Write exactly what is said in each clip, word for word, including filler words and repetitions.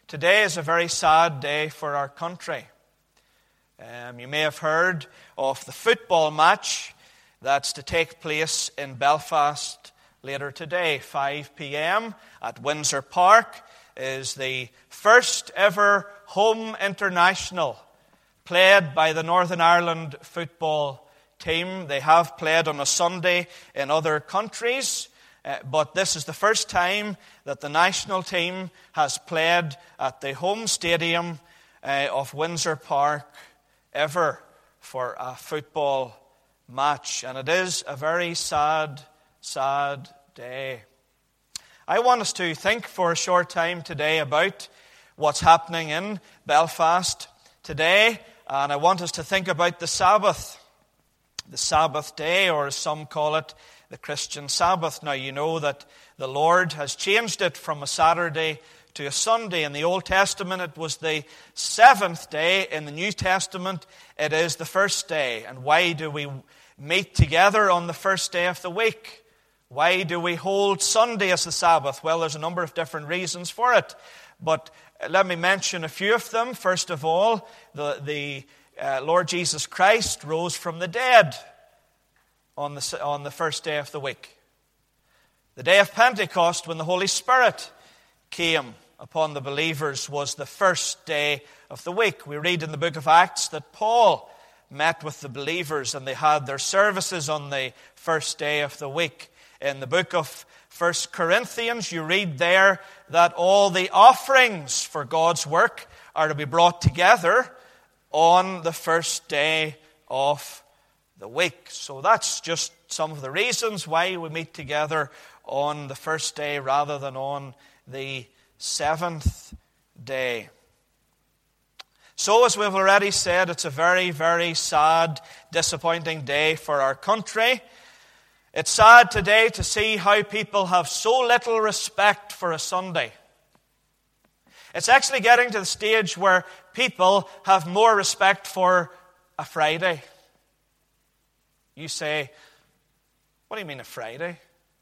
Today is a very sad day for our country. Um, you may have heard of the football match that's to take place in Belfast later today. five p.m. at Windsor Park is the first ever home international played by the Northern Ireland football team. They have played on a Sunday in other countries, uh, but this is the first time that the national team has played at the home stadium uh, of Windsor Park ever for a football match. And it is a very sad, sad day. I want us to think for a short time today about what's happening in Belfast today, and I want us to think about the Sabbath. The Sabbath day, or as some call it, the Christian Sabbath. Now, you know that the Lord has changed it from a Saturday to a Sunday. In the Old Testament, it was the seventh day. In the New Testament, it is the first day. And why do we meet together on the first day of the week? Why do we hold Sunday as the Sabbath? Well, there's a number of different reasons for it. But let me mention a few of them. First of all, the, the uh, Lord Jesus Christ rose from the dead on the, on the first day of the week. The day of Pentecost, when the Holy Spirit came upon the believers, was the first day of the week. We read in the book of Acts that Paul met with the believers and they had their services on the first day of the week. In the book of First Corinthians, you read there that all the offerings for God's work are to be brought together on the first day of the week. So that's just some of the reasons why we meet together on the first day rather than on the seventh day. So, as we've already said, it's a very, very sad, disappointing day for our country. It's sad today to see how people have so little respect for a Sunday. It's actually getting to the stage where people have more respect for a Friday. You say, what do you mean a Friday?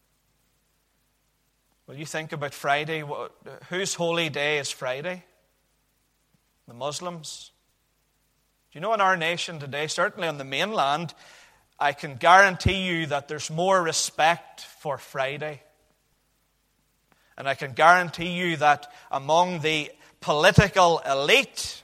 Well, you think about Friday. Whose holy day is Friday? The Muslims. Do you know in our nation today, certainly on the mainland, I can guarantee you that there's more respect for Friday. And I can guarantee you that among the political elite,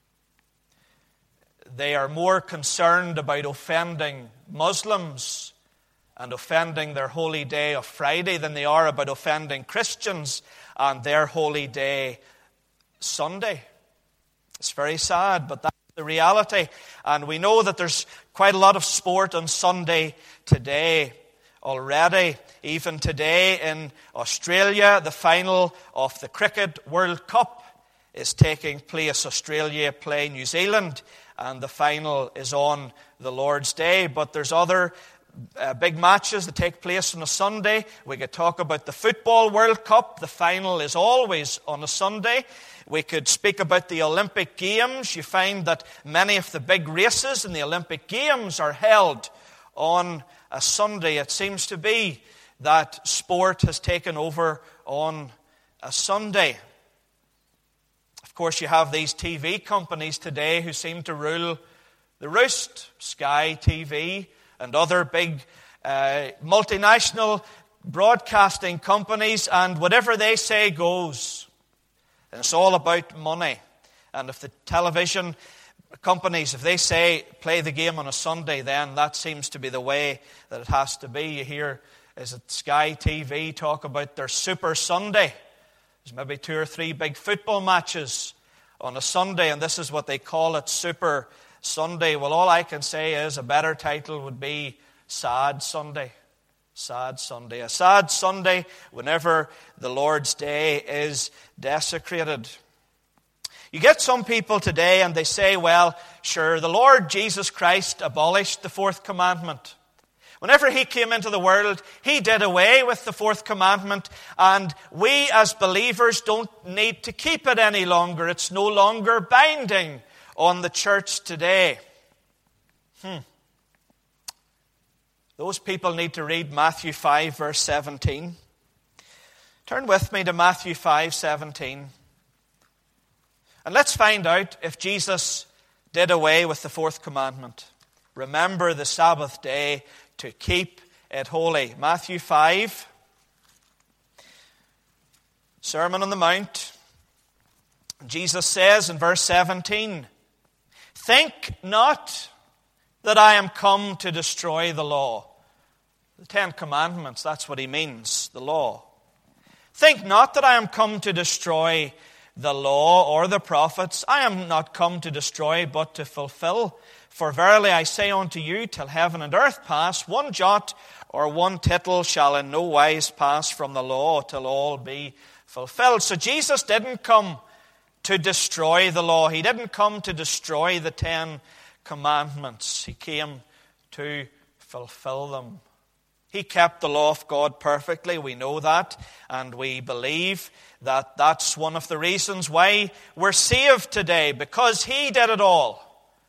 they are more concerned about offending Muslims and offending their holy day of Friday than they are about offending Christians and their holy day Sunday. It's very sad, but that's the reality. And we know that there's quite a lot of sport on Sunday today already. Even today in Australia, the final of the Cricket World Cup is taking place. Australia play New Zealand, and the final is on the Lord's Day. But there's other uh, big matches that take place on a Sunday. We could talk about the Football World Cup. The final is always on a Sunday. We could speak about the Olympic Games. You find that many of the big races in the Olympic Games are held on a Sunday. It seems to be that sport has taken over on a Sunday. Of course, you have these T V companies today who seem to rule the roost. Sky T V and other big uh, multinational broadcasting companies, and whatever they say goes. And it's all about money. And if the television companies, if they say play the game on a Sunday, then that seems to be the way that it has to be. You hear, is it Sky T V talk about their Super Sunday? There's maybe two or three big football matches on a Sunday, and this is what they call it, Super Sunday. Well, all I can say is a better title would be Sad Sunday. Sad Sunday. A sad Sunday whenever the Lord's Day is desecrated. You get some people today and they say, well, sure, the Lord Jesus Christ abolished the fourth commandment. Whenever he came into the world, he did away with the fourth commandment, and we as believers don't need to keep it any longer. It's no longer binding on the church today. Hmm. Those people need to read Matthew five, verse seventeen. Turn with me to Matthew five, seventeen. And let's find out if Jesus did away with the fourth commandment. Remember the Sabbath day to keep it holy. Matthew five, Sermon on the Mount. Jesus says in verse seventeen, "Think not that I am come to destroy the law." The Ten Commandments, that's what he means, the law. "Think not that I am come to destroy the law or the prophets. I am not come to destroy, but to fulfill. For verily I say unto you, till heaven and earth pass, one jot or one tittle shall in no wise pass from the law till all be fulfilled." So Jesus didn't come to destroy the law. He didn't come to destroy the Ten Commandments. He came to fulfill them. He kept the law of God perfectly. We know that, and we believe that that's one of the reasons why we're saved today, because He did it all.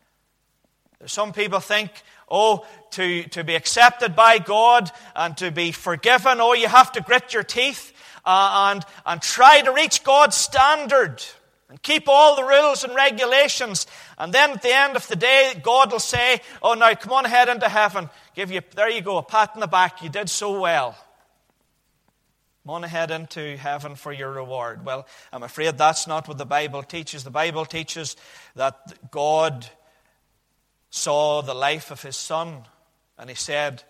Some people think, oh, to, to be accepted by God and to be forgiven, oh, you have to grit your teeth uh, and, and try to reach God's standard and keep all the rules and regulations. And then at the end of the day, God will say, oh, now come on ahead into heaven. Give you, there you go, a pat on the back. You did so well. Come on ahead into heaven for your reward. Well, I'm afraid that's not what the Bible teaches. The Bible teaches that God saw the life of His Son, and He said,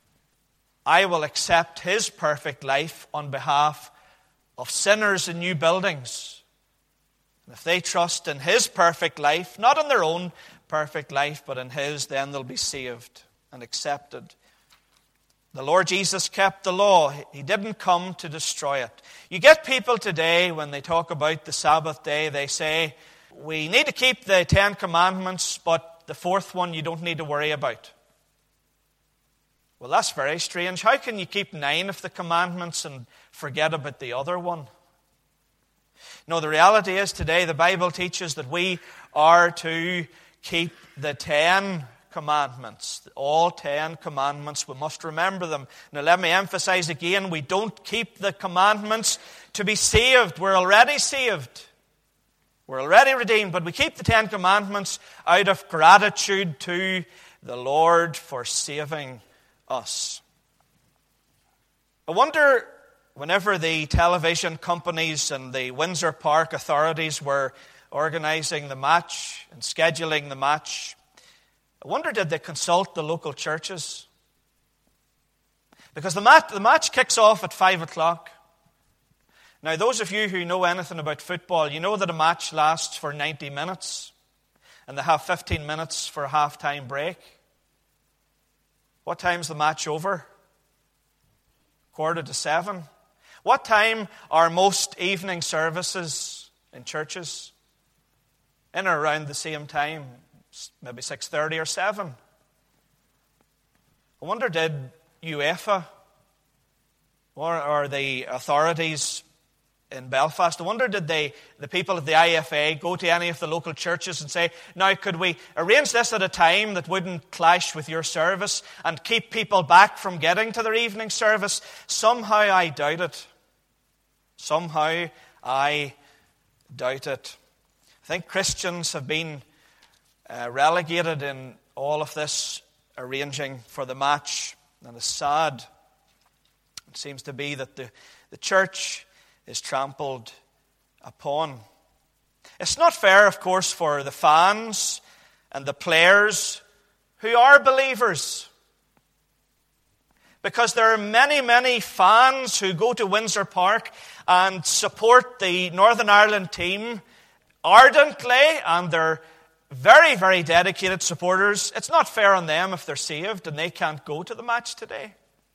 I will accept His perfect life on behalf of sinners in new buildings. And if they trust in His perfect life, not in their own perfect life, but in His, then they'll be saved and accepted. The Lord Jesus kept the law. He didn't come to destroy it. You get people today, when they talk about the Sabbath day, they say, we need to keep the Ten Commandments, but the fourth one you don't need to worry about. Well, that's very strange. How can you keep nine of the commandments and forget about the other one? No, the reality is today the Bible teaches that we are to keep the ten commandments. All ten commandments. We must remember them. Now let me emphasize again, we don't keep the commandments to be saved. We're already saved. We're already redeemed, but we keep the Ten Commandments out of gratitude to the Lord for saving us. I wonder, whenever the television companies and the Windsor Park authorities were organizing the match and scheduling the match, I wonder, did they consult the local churches? Because the match, the match kicks off at five o'clock. Now, those of you who know anything about football, you know that a match lasts for ninety minutes, and they have fifteen minutes for a half-time break. What time's the match over? Quarter to seven. What time are most evening services in churches? In or around the same time, maybe six thirty or seven. I wonder, did UEFA or, or the authorities in Belfast, I wonder, did they, the people of the I F A go to any of the local churches and say, now could we arrange this at a time that wouldn't clash with your service and keep people back from getting to their evening service? Somehow I doubt it. Somehow I doubt it. I think Christians have been uh, relegated in all of this arranging for the match, and it's sad. It seems to be that the, the church is trampled upon. It's not fair, of course, for the fans and the players who are believers. Because there are many, many fans who go to Windsor Park and support the Northern Ireland team ardently, and they're very, very dedicated supporters. It's not fair on them if they're saved and they can't go to the match today.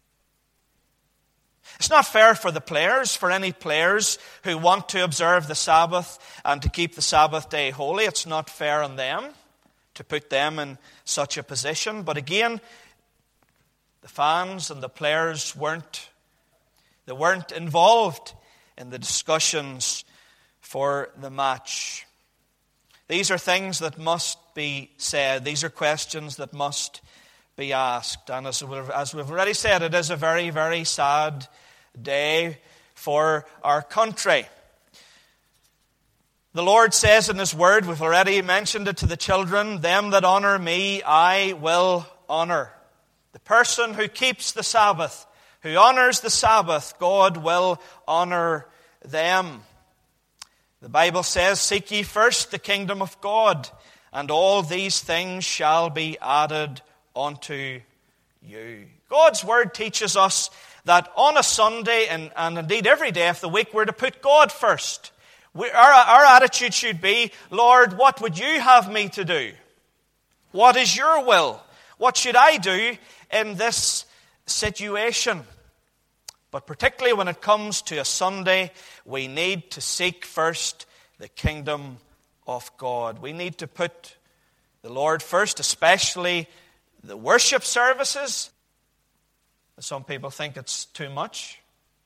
It's not fair for the players, for any players who want to observe the Sabbath and to keep the Sabbath day holy. It's not fair on them to put them in such a position. But again, the fans and the players weren't, they weren't involved in the discussions for the match. These are things that must be said. These are questions that must be asked. And as we've, as we've already said, it is a very, very sad day for our country. The Lord says in His Word, we've already mentioned it to the children, them that honor me, I will honor. The person who keeps the Sabbath, who honors the Sabbath, God will honor them. The Bible says, seek ye first the kingdom of God, and all these things shall be added unto you. God's Word teaches us that on a Sunday, and, and indeed every day of the week, we're to put God first. We, our, our attitude should be, Lord, what would you have me to do? What is your will? What should I do in this situation? But particularly when it comes to a Sunday, we need to seek first the kingdom of God. We need to put the Lord first, especially the worship services. Some people think it's too much.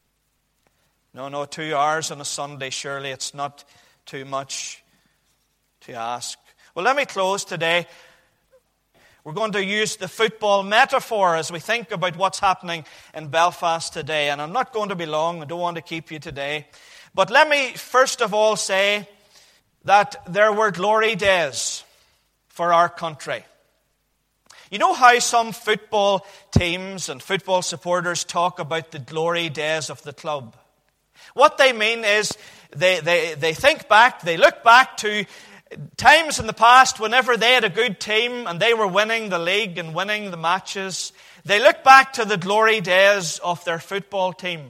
No, no, two hours on a Sunday, surely it's not too much to ask. Well, let me close today. We're going to use the football metaphor as we think about what's happening in Belfast today. And I'm not going to be long. I don't want to keep you today. But let me first of all say that there were glory days for our country. You know how some football teams and football supporters talk about the glory days of the club? What they mean is they, they, they think back, they look back to times in the past whenever they had a good team and they were winning the league and winning the matches. They look back to the glory days of their football team.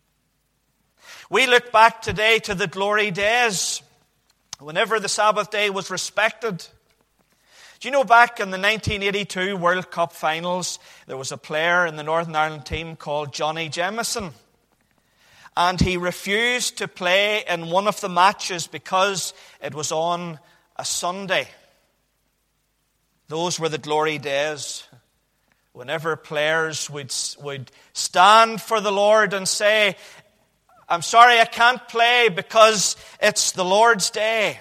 We look back today to the glory days whenever the Sabbath day was respected. Do you know back in the nineteen eighty-two World Cup finals, there was a player in the Northern Ireland team called Johnny Jamieson. And he refused to play in one of the matches because it was on a Sunday. Those were the glory days. Whenever players would, would stand for the Lord and say, I'm sorry I can't play because it's the Lord's day.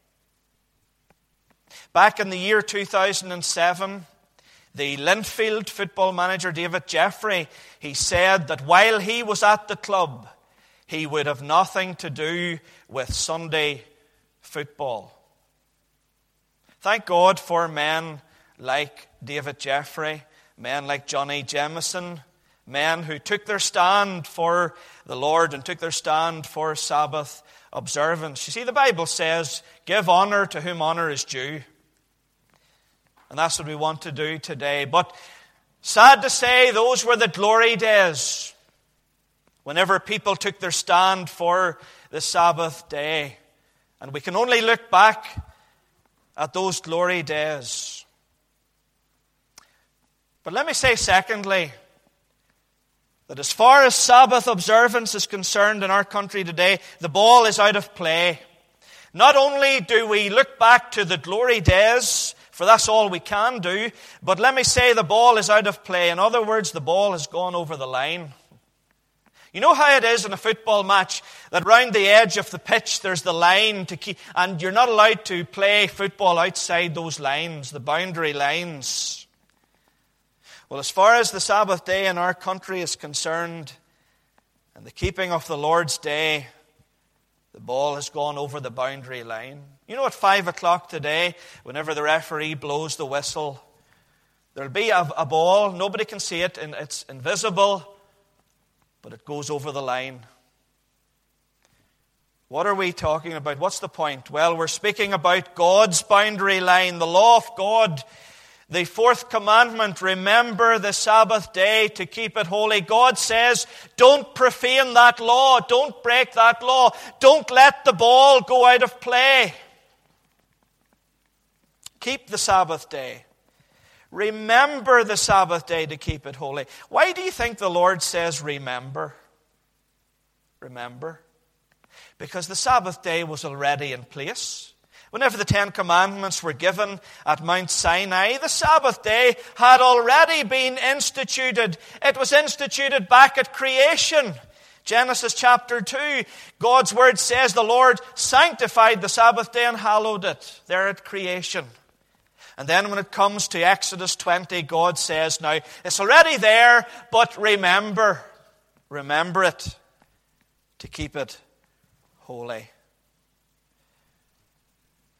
Back in the year two thousand seven, the Linfield football manager David Jeffrey, he said that while he was at the club, he would have nothing to do with Sunday football. Thank God for men like David Jeffrey, men like Johnny Jamieson, men who took their stand for the Lord and took their stand for Sabbath observance. You see, the Bible says, give honor to whom honor is due. And that's what we want to do today. But sad to say, those were the glory days. Whenever people took their stand for the Sabbath day. And we can only look back at those glory days. But let me say secondly, that as far as Sabbath observance is concerned in our country today, the ball is out of play. Not only do we look back to the glory days, for that's all we can do, but let me say the ball is out of play. In other words, the ball has gone over the line. You know how it is in a football match that round the edge of the pitch there's the line to keep, and you're not allowed to play football outside those lines, the boundary lines. Well, as far as the Sabbath day in our country is concerned, and the keeping of the Lord's day, the ball has gone over the boundary line. You know, at five o'clock today, whenever the referee blows the whistle, there'll be a, a ball, nobody can see it, and it's invisible, but it goes over the line. What are we talking about? What's the point? Well, we're speaking about God's boundary line, the law of God. The fourth commandment, remember the Sabbath day to keep it holy. God says, don't profane that law. Don't break that law. Don't let the ball go out of play. Keep the Sabbath day. Remember the Sabbath day to keep it holy. Why do you think the Lord says remember? Remember. Because the Sabbath day was already in place. Whenever the Ten Commandments were given at Mount Sinai, the Sabbath day had already been instituted. It was instituted back at creation. Genesis chapter two, God's word says the Lord sanctified the Sabbath day and hallowed it. There at creation. And then when it comes to Exodus twenty, God says, now, it's already there, but remember, remember it to keep it holy.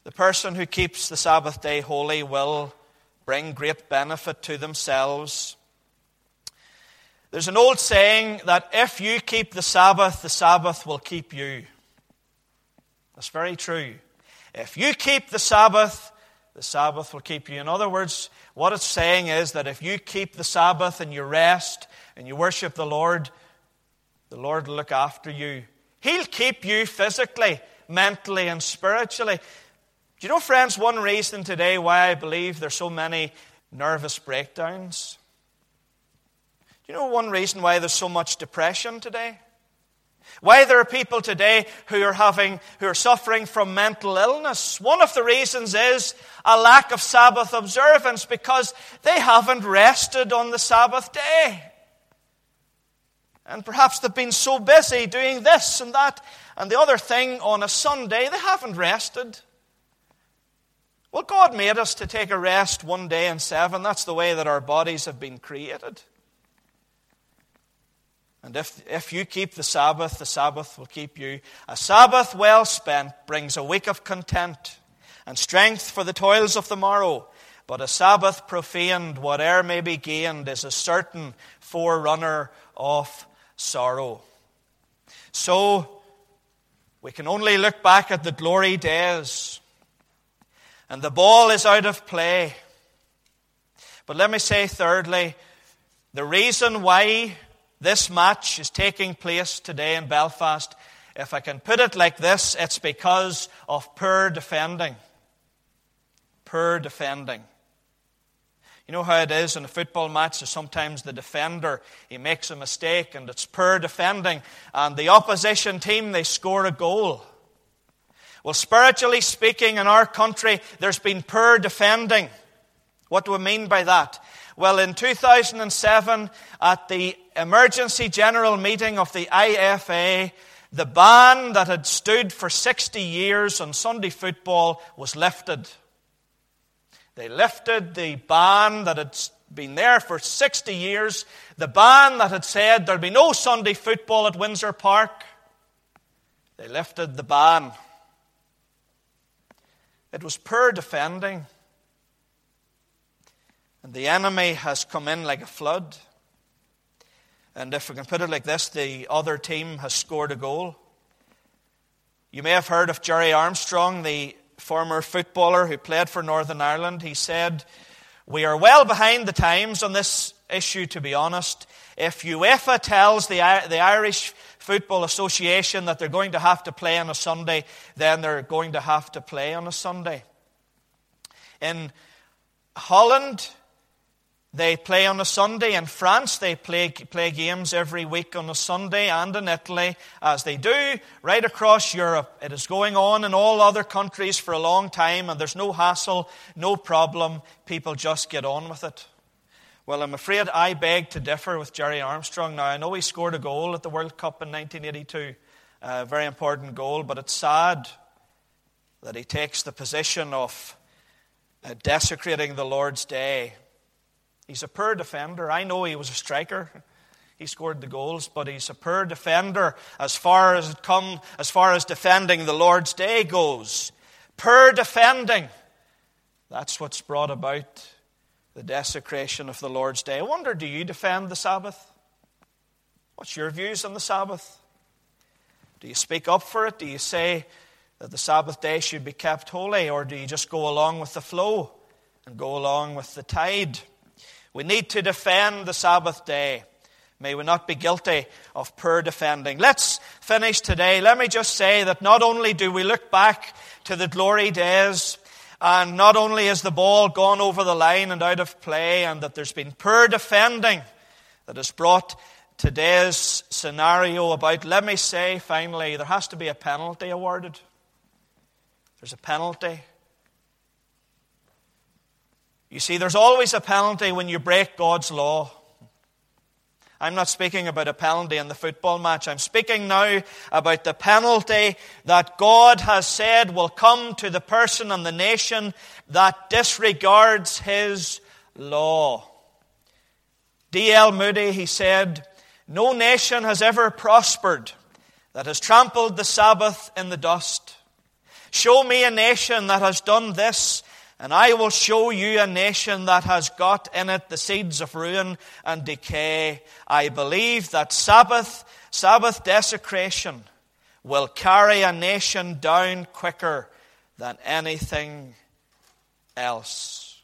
The person who keeps the Sabbath day holy will bring great benefit to themselves. There's an old saying that if you keep the Sabbath, the Sabbath will keep you. That's very true. If you keep the Sabbath, the Sabbath will keep you. In other words, what it's saying is that if you keep the Sabbath and you rest and you worship the Lord, the Lord will look after you. He'll keep you physically, mentally, and spiritually. Do you know, friends, one reason today why I believe there's so many nervous breakdowns? Do you know one reason why there's so much depression today? Why there are people today who are having, who are suffering from mental illness? One of the reasons is a lack of Sabbath observance, because they haven't rested on the Sabbath day. And perhaps they've been so busy doing this and that and the other thing on a Sunday, they haven't rested. Well, God made us to take a rest one day in seven. That's the way that our bodies have been created. And if, if you keep the Sabbath, the Sabbath will keep you. A Sabbath well spent brings a week of content and strength for the toils of the morrow. But a Sabbath profaned, whate'er may be gained, is a certain forerunner of sorrow. So, we can only look back at the glory days. And the ball is out of play. But let me say thirdly, the reason why this match is taking place today in Belfast, if I can put it like this, it's because of poor defending. Poor defending. You know how it is in a football match, so sometimes the defender, he makes a mistake and it's poor defending, and the opposition team, they score a goal. Well, spiritually speaking, in our country, there's been poor defending. What do we mean by that? Well, in two thousand seven, at the emergency general meeting of the I F A, the ban that had stood for sixty years on Sunday football was lifted. They lifted the ban that had been there for sixty years, the ban that had said there'd be no Sunday football at Windsor Park. They lifted the ban. It was poor defending. And the enemy has come in like a flood. And if we can put it like this, the other team has scored a goal. You may have heard of Gerry Armstrong, the former footballer who played for Northern Ireland. He said, "We are well behind the times on this issue, to be honest. If UEFA tells the, the Irish Football Association that they're going to have to play on a Sunday, then they're going to have to play on a Sunday." In Holland, they play on a Sunday. In France, they play, play games every week on a Sunday. And in Italy, as they do right across Europe. It is going on in all other countries for a long time, and there's no hassle, no problem. People just get on with it. Well, I'm afraid I beg to differ with Gerry Armstrong. Now, I know he scored a goal at the World Cup in nineteen eighty-two, a very important goal, but it's sad that he takes the position of uh, desecrating the Lord's day. He's a poor defender. I know he was a striker. He scored the goals, but he's a poor defender as far as it come, as far as defending the Lord's day goes. Poor defending. That's what's brought about the desecration of the Lord's day. I wonder, do you defend the Sabbath? What's your views on the Sabbath? Do you speak up for it? Do you say that the Sabbath day should be kept holy? Or do you just go along with the flow and go along with the tide? We need to defend the Sabbath day. May we not be guilty of poor defending. Let's finish today. Let me just say that not only do we look back to the glory days, and not only is the ball gone over the line and out of play, and that there's been poor defending that has brought today's scenario about, let me say finally, there has to be a penalty awarded. There's a penalty. You see, there's always a penalty when you break God's law. I'm not speaking about a penalty in the football match. I'm speaking now about the penalty that God has said will come to the person and the nation that disregards His law. D L Moody, he said, "No nation has ever prospered that has trampled the Sabbath in the dust. Show me a nation that has done this, and I will show you a nation that has got in it the seeds of ruin and decay. I believe that Sabbath, Sabbath desecration will carry a nation down quicker than anything else.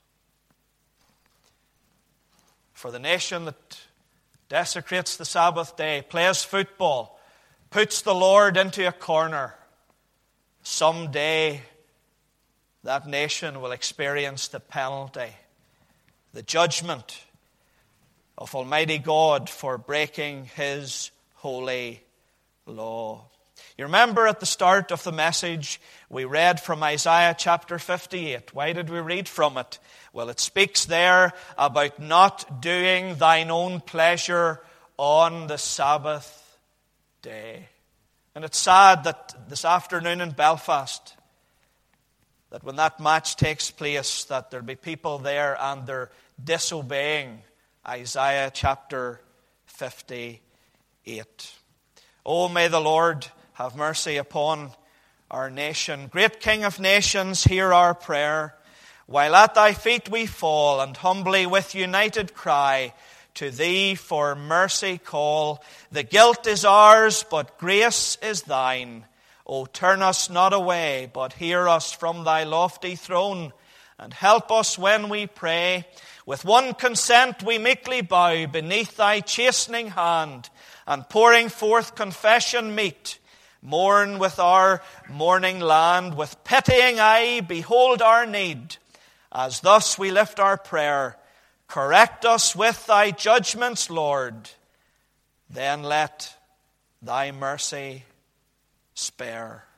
For the nation that desecrates the Sabbath day, plays football, puts the Lord into a corner, someday that nation will experience the penalty, the judgment of Almighty God for breaking His holy law. You remember at the start of the message, we read from Isaiah chapter fifty-eight. Why did we read from it? Well, it speaks there about not doing thine own pleasure on the Sabbath day. And it's sad that this afternoon in Belfast, that when that match takes place, that there'll be people there and they're disobeying Isaiah chapter fifty-eight. Oh, may the Lord have mercy upon our nation. Great King of nations, hear our prayer. While at thy feet we fall and humbly with united cry, to thee for mercy call. The guilt is ours, but grace is thine. O turn us not away, but hear us from thy lofty throne, and help us when we pray. With one consent we meekly bow beneath thy chastening hand, and pouring forth confession meet, mourn with our mourning land. With pitying eye behold our need, as thus we lift our prayer. Correct us with thy judgments, Lord, then let thy mercy spare.